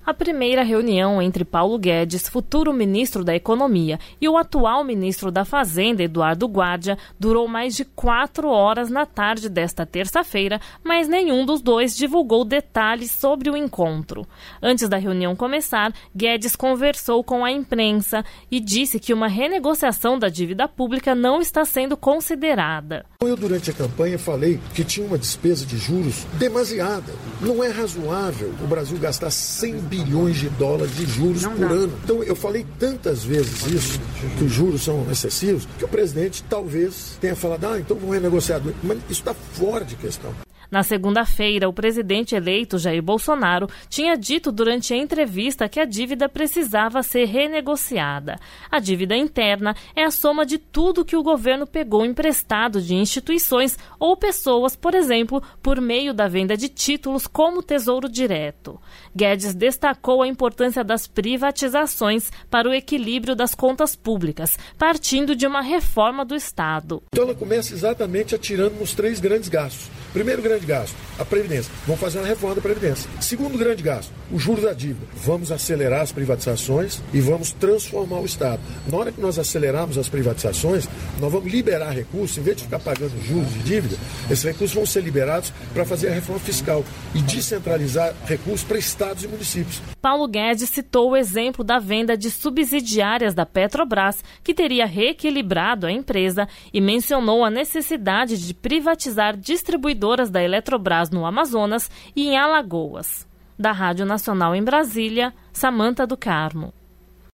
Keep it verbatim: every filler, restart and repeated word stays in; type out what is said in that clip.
A primeira reunião entre Paulo Guedes, futuro ministro da Economia, e o atual ministro da Fazenda, Eduardo Guardia, durou mais de quatro horas na tarde desta terça-feira, mas nenhum dos dois divulgou detalhes sobre o encontro. Antes da reunião começar, Guedes conversou com a imprensa e disse que uma renegociação da dívida pública não está sendo considerada. Eu, durante a campanha, falei que tinha uma despesa de juros demasiada. Não é razoável o Brasil gastar cem bilhões de dólares de juros por ano. Então, eu falei tantas vezes isso, que os juros são excessivos, que o presidente talvez tenha falado, ah, então vamos renegociar. Mas isso está fora de questão. Na segunda-feira, o presidente eleito Jair Bolsonaro tinha dito durante a entrevista que a dívida precisava ser renegociada. A dívida interna é a soma de tudo que o governo pegou emprestado de instituições ou pessoas, por exemplo, por meio da venda de títulos como Tesouro Direto. Guedes destacou a importância das privatizações para o equilíbrio das contas públicas, partindo de uma reforma do Estado. Então ela começa exatamente atirando nos três grandes gastos. Primeiro grande gasto, a Previdência. Vamos fazer uma reforma da Previdência. Segundo grande gasto, o juros da dívida. Vamos acelerar as privatizações e vamos transformar o Estado. Na hora que nós acelerarmos as privatizações, nós vamos liberar recursos, em vez de ficar pagando juros de dívida, esses recursos vão ser liberados para fazer a reforma fiscal e descentralizar recursos para estados e municípios. Paulo Guedes citou o exemplo da venda de subsidiárias da Petrobras, que teria reequilibrado a empresa, e mencionou a necessidade de privatizar distribuidoras da Eletrobras no Amazonas e em Alagoas. Da Rádio Nacional em Brasília, Samanta do Carmo.